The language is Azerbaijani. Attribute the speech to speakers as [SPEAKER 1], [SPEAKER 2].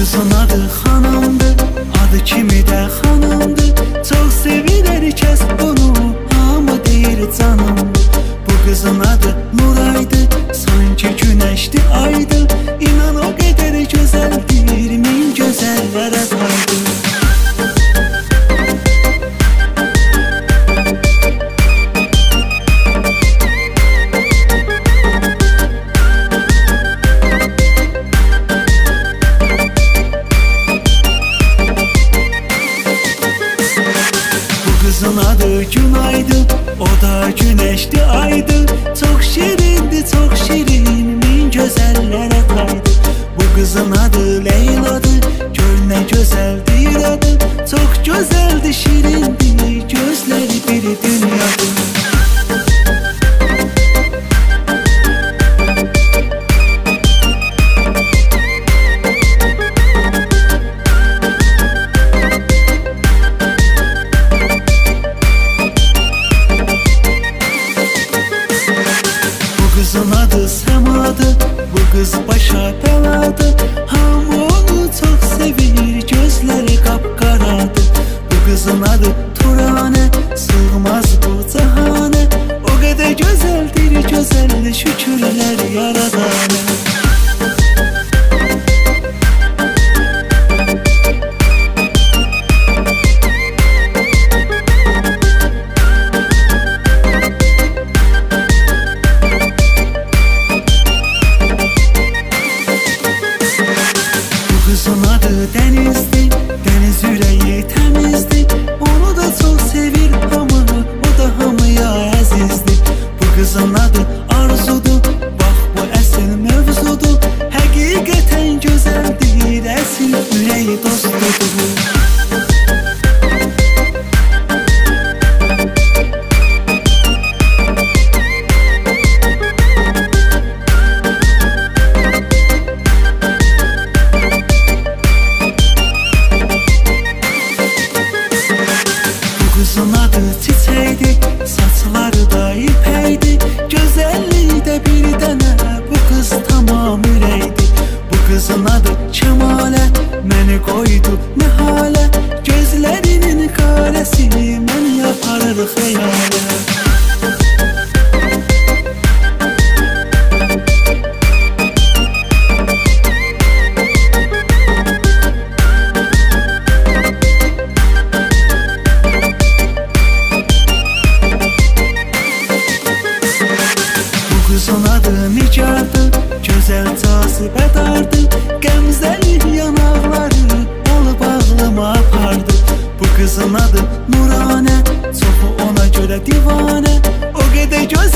[SPEAKER 1] qızın adı xanımdı, adı kimi də xanımdı. Çox sevir hər kəs bunu, hamı deyir canım. Bu qızın adı Nuraydı, sanki günəşdi aydı. İnan o qədər gözəldir, min gözəllərə saydı. Qızın adı Günaydı, o da güneşdi aydı. Çok şirindi, çok şirin, min gözəllərə taydı. Bu qızın adı Leyladır, gör nə gözəldir adı. Çok gözəldir, şirindir, gözləri biri dünyadır. Qızın adı Səmadır, bu qız başa bəladır. Hamı onu çox sevir, gözləri qapqaradır. Bu qızın adı Turanə, sığmaz bu cahanə. O qədər gözəldir, gözəldir, şükürlər yaradanə. Qızın adı Dənizdir, dəniz ürəyi təmizdir. Onu da çox sevir hamı, o da hamıya əzizdir. Bu qızın adı Arzudur, bax bu əsl mövzudur. Həqiqətən gözəldir, əsl ürəyi dostudur. Qızın adı Çiçəkdir, saçları da ipəkdir. Gözəlliyi də bir dənə, bu qız tamam ürəkdir. Bu qızın adı Kəmalə, məni qoydu nə halə. Gözlərinin qarəsi mən yaparır xəyalə. Qızın adı Nigardır, gözəl cazibədardır. Qəmzəli yanaqları olub ağlıma apardı. Bu qızın adı Nuranə, çoxu ona görə divanə. O qədər göz